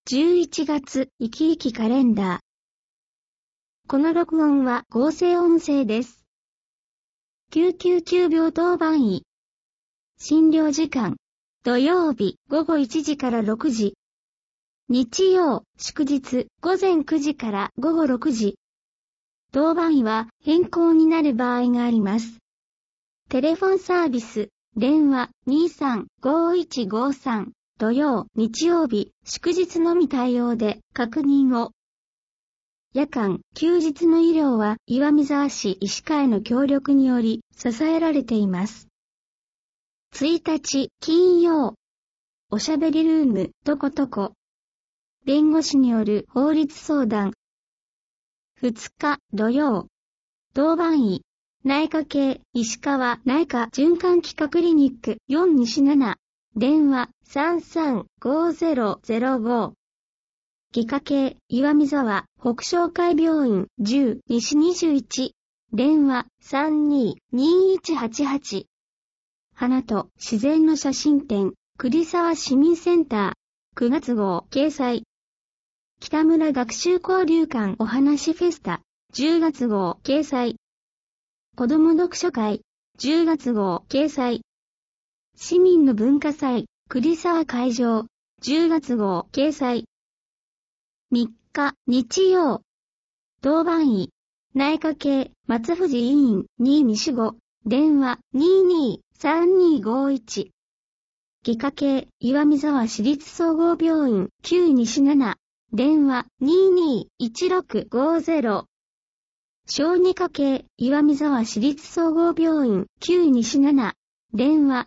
11月生き生きカレンダー。この録音は合成音声です。999病当番医。診療時間。土曜日午後1時から6時。日曜、祝日午前9時から午後6時。当番医は変更になる場合があります。テレフォンサービス、電話235153。土曜、日曜日、祝日のみ対応で確認を。夜間、休日の医療は岩見沢市医師会の協力により支えられています。1日、金曜。おしゃべりルーム、とことこ。弁護士による法律相談。2日、土曜。当番医。内科系、石川内科循環器科クリニック4西7。電話335005。外科系、岩見沢北昇会病院10西21。電話322188。花と自然の写真展、栗沢市民センター、9月号掲載。北村学習交流館お話フェスタ、10月号掲載。子ども読書会、10月号掲載。市民の文化祭、栗沢会場、10月号掲載。3日、日曜。当番医、内科系、松藤医院、2西5、電話223251。外科系、岩見沢市立総合病院、9西7、電話221650。小児科系、岩見沢市立総合病院、9西7、電話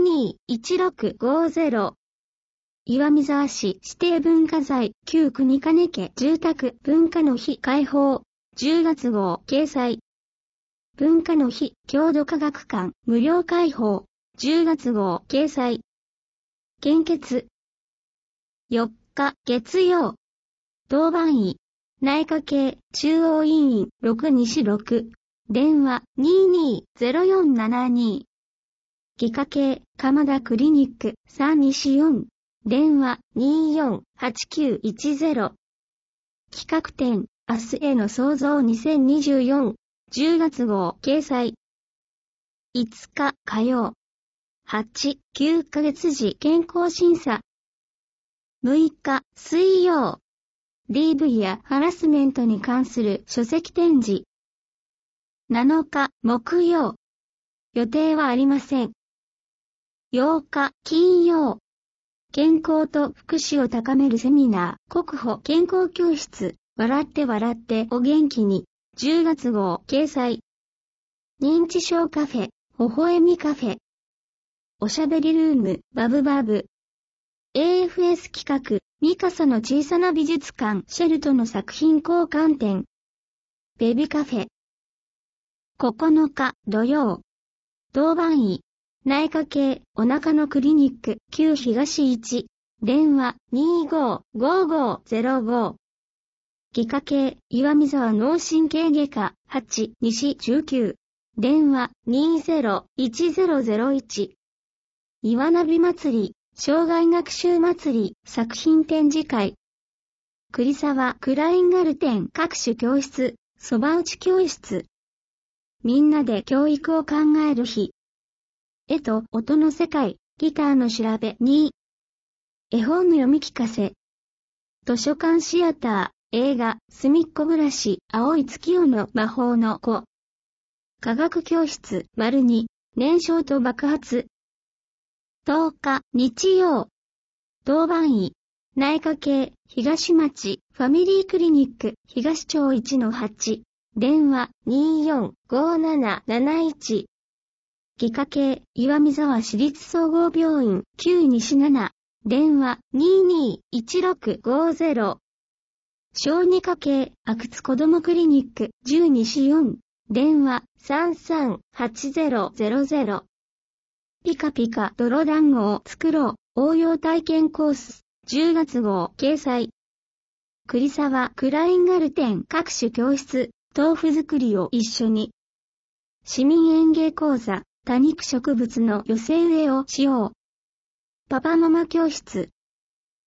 221650。岩見沢市指定文化財、旧国金家住宅文化の日開放、10月号掲載。文化の日郷土科学館無料開放、10月号掲載。献血。4日月曜。当番医。内科系中央医院6西6。電話220472。外科系鎌田クリニック3西4。電話248910。企画展明日への創造2024。10月号掲載。5日火曜。8、9ヶ月時健康審査。6日水曜。DV やハラスメントに関する書籍展示。7日木曜。予定はありません。8日金曜。健康と福祉を高めるセミナー、国保健康教室、笑って笑ってお元気に、10月号掲載。認知症カフェ、微笑みカフェ。おしゃべりルーム、バブバブ。AFS 企画、ミカサの小さな美術館、シェルトの作品交換展。ベビカフェ。9日土曜。当番医。内科系お腹のクリニック旧東1。電話255505。外科系岩見沢脳神経外科8西19。電話201001。岩ナビ祭り障害学習祭り作品展示会。栗沢クラインガルテン各種教室そば打ち教室。みんなで教育を考える日。絵と音の世界、ギターの調べ2。絵本の読み聞かせ。図書館シアター、映画、すみっこ暮らし、青い月夜の魔法の子。科学教室、2、燃焼と爆発。10日、日曜。当番医。内科系、東町、ファミリークリニック、東町1-8。電話245771。外科系、岩見沢市立総合病院、9西7。電話221650。小児科系、阿久津子どもクリニック、10西4。電話338000。ピカピカ泥団子を作ろう、応用体験コース、10月号掲載。栗沢クラインガルテン各種教室、豆腐作りを一緒に。市民園芸講座。多肉植物の寄せ植えをしよう。パパママ教室。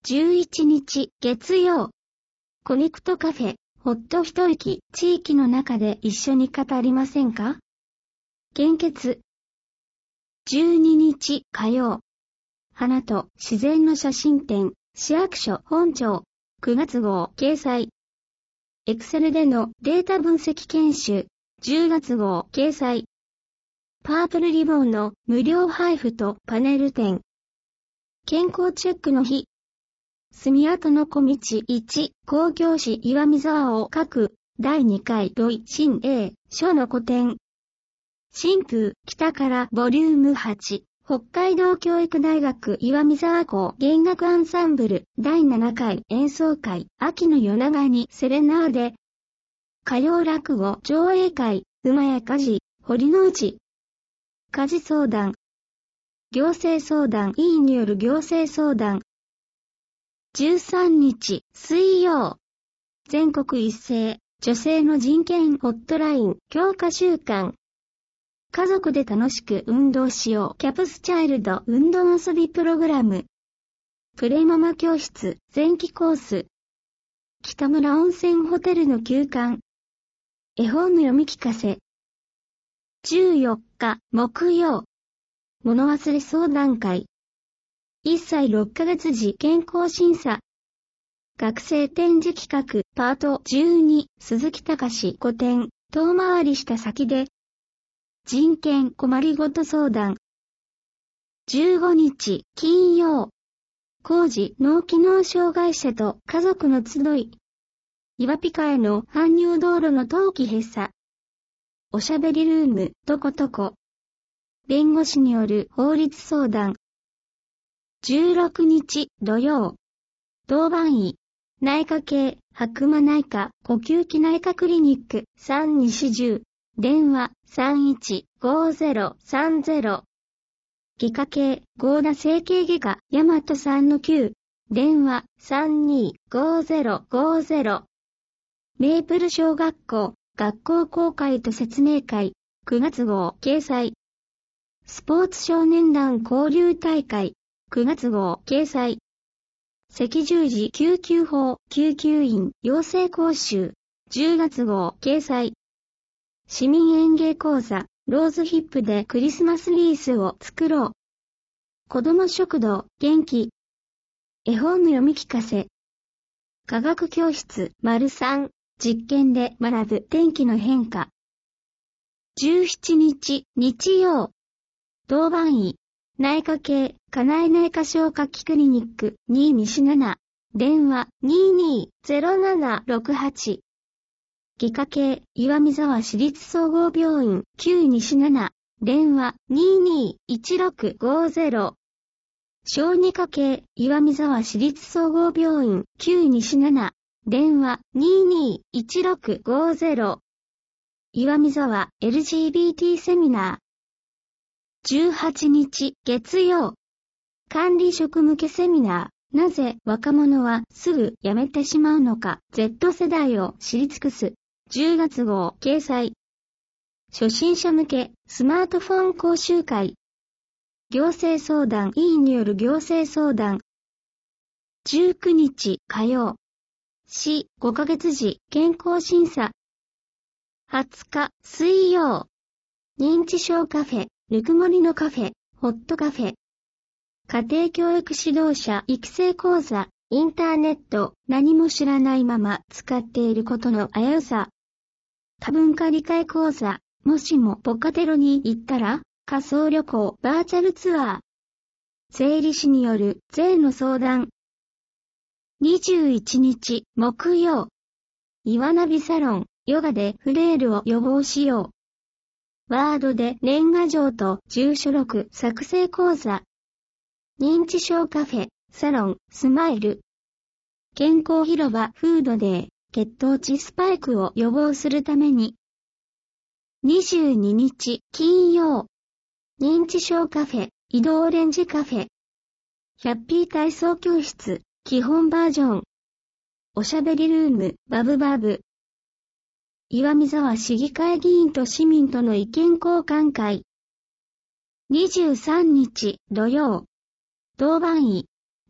11日月曜、コネクトカフェ、ほっと一息、地域の中で一緒に語りませんか？献血。12日火曜、花と自然の写真展、市役所本庁、9月号掲載。Excel でのデータ分析研修、10月号掲載。パープルリボンの無料配布とパネル展。健康チェックの日。住跡の小道1、公共市岩見沢を書く、第2回土井新英書の古典。新風北からボリューム8、北海道教育大学岩見沢校弦楽アンサンブル第7回演奏会、秋の夜長にセレナーデ。歌謡落語上映会、馬谷家事、堀之内。家事相談。行政相談委員による行政相談。13日水曜、全国一斉女性の人権ホットライン強化週間。家族で楽しく運動しようキャプスチャイルド運動遊びプログラム。プレママ教室前期コース。北村温泉ホテルの休館。絵本の読み聞かせ。14日木曜、物忘れ相談会。1歳6ヶ月時健康審査。学生展示企画パート12鈴木隆5点遠回りした先で人権困りごと相談。15日金曜、高知脳機能障害者と家族の集い。岩ピカへの搬入道路の冬季閉鎖。おしゃべりルームとことこ。弁護士による法律相談。16日土曜、当番医、内科系、白馬内科、呼吸器内科クリニック、3西10、電話、315030。外科系、合田整形外科、大和3-9、電話、325050。メープル小学校、学校公開と説明会、9月号掲載。スポーツ少年団交流大会、9月号掲載。赤十字救急法救急員養成講習、10月号掲載。市民演芸講座、ローズヒップでクリスマスリースを作ろう。子ども食堂、元気。絵本の読み聞かせ。科学教室、3、実験で学ぶ天気の変化。17日、日曜。当番医、内科系、家内内科消化器クリニック、2西7、電話、220768。外科系、岩見沢市立総合病院、9西7、電話、221650。小児科系、岩見沢市立総合病院、9西7、電話、221650。岩見沢 LGBT セミナー。18日月曜、管理職向けセミナー、なぜ若者はすぐ辞めてしまうのか、Z 世代を知り尽くす、10月号掲載。初心者向けスマートフォン講習会。行政相談委員による行政相談。19日火曜、市5ヶ月時健康審査。20日水曜、認知症カフェ、ぬくもりのカフェ、ホットカフェ。家庭教育指導者育成講座、インターネット、何も知らないまま使っていることの危うさ。多文化理解講座、もしもポカテロに行ったら、仮想旅行、バーチャルツアー。税理士による税の相談。21日木曜、岩ナビサロン、ヨガでフレイルを予防しよう。ワードで年賀状と住所録作成講座。認知症カフェ、サロン、スマイル。健康広場フードデー、血糖値スパイクを予防するために。22日金曜、認知症カフェ、移動オレンジカフェ。ヒャッピー体操教室、基本バージョン。おしゃべりルーム、バブバブ。岩見沢市議会議員と市民との意見交換会。23日土曜、当番医、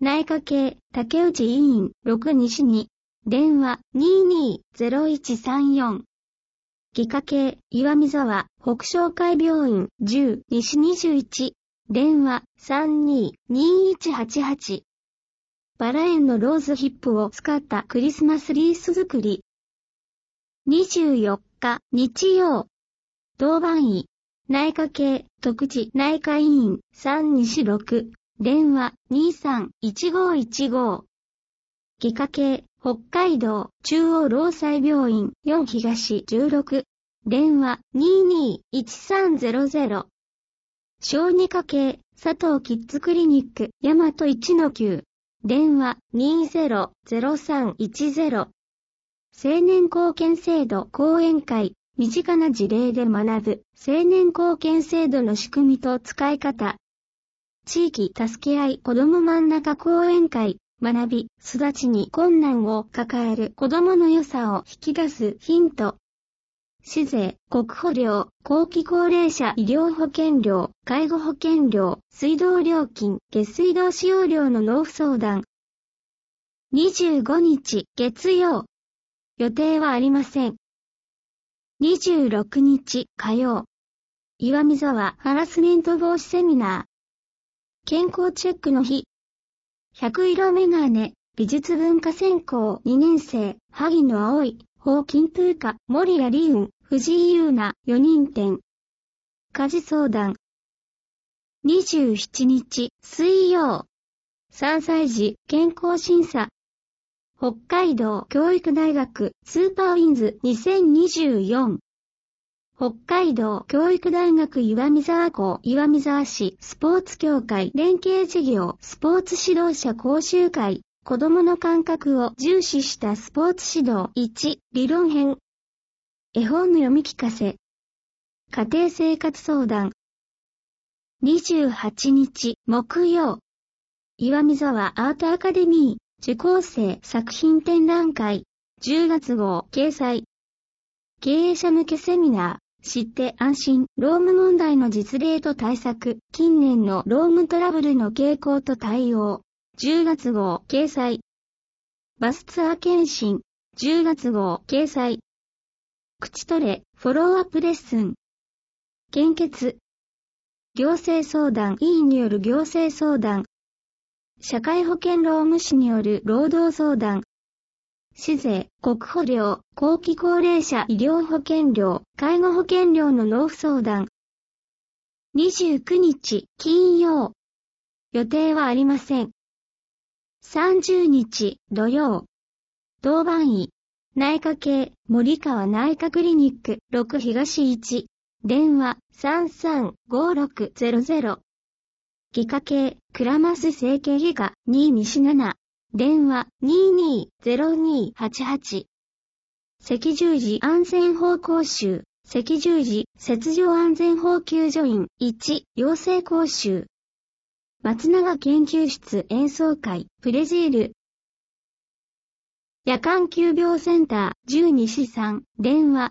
内科系竹内医院6西に、電話22-0134。外科系岩見沢北昇会病院10西21。電話32-2188。バラ園のローズヒップを使ったクリスマスリース作り。24日日曜。当番医。内科系徳地内科医院3西6。電話23-1515。外科系北海道中央労災病院4東16。電話22-1300。小児科系佐藤キッズクリニック大和1-9。電話20-0310。青年貢献制度講演会。身近な事例で学ぶ青年貢献制度の仕組みと使い方。地域助け合い子ども真ん中講演会。学び、育ちに困難を抱える子どもの良さを引き出すヒント。市税、国保料、後期高齢者医療保険料、介護保険料、水道料金、下水道使用料の納付相談。25日月曜。予定はありません。26日火曜。岩見沢ハラスメント防止セミナー。健康チェックの日。100色メガネ、美術文化専攻2年生、萩野葵、宝金風花、森谷理雲、藤井優奈、4人展。家事相談。27日水曜。3歳児健康審査。北海道教育大学スーパーウィンズ2024。北海道教育大学岩見沢校岩見沢市スポーツ協会連携事業スポーツ指導者講習会。子供の感覚を重視したスポーツ指導1理論編。絵本の読み聞かせ。家庭生活相談。28日木曜。岩見沢アートアカデミー受講生作品展覧会10月号掲載。経営者向けセミナー知って安心労務問題の実例と対策近年の労務トラブルの傾向と対応10月号掲載。バスツアー検診10月号掲載。口トレフォローアップレッスン。献血。行政相談委員による行政相談。社会保険労務士による労働相談。市税、国保料、後期高齢者医療保険料、介護保険料の納付相談。29日金曜。予定はありません。30日土曜。当番医。内科系森川内科クリニック6東1。電話335600。外科系倉増整形外科2西7。電話220288。赤十字安全法講習。赤十字切除安全法救助員1養成講習。松永研究室演奏会プレジール。夜間急病センター10西3。電話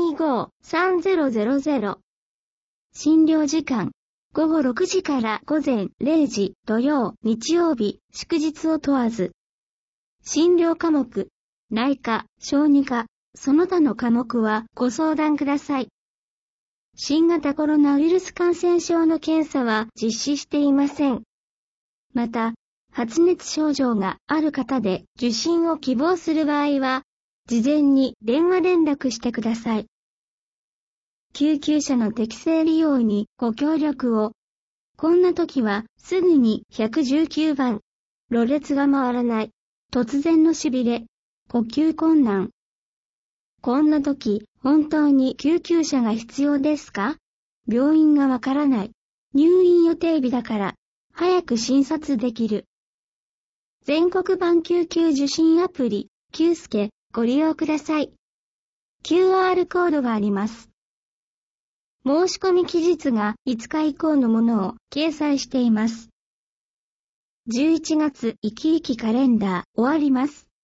253000。診療時間。午後6時から午前0時、土曜、日曜日、祝日を問わず。診療科目、内科、小児科、その他の科目はご相談ください。新型コロナウイルス感染症の検査は実施していません。また、発熱症状がある方で受診を希望する場合は、事前に電話連絡してください。救急車の適正利用にご協力を。こんな時はすぐに119番。ろれつが回らない。突然のしびれ。呼吸困難。こんな時、本当に救急車が必要ですか？病院がわからない。入院予定日だから、早く診察できる。全国版救急受診アプリ、救助、ご利用ください。QR コードがあります。申し込み期日が5日以降のものを掲載しています。11月生き生きカレンダー終わります。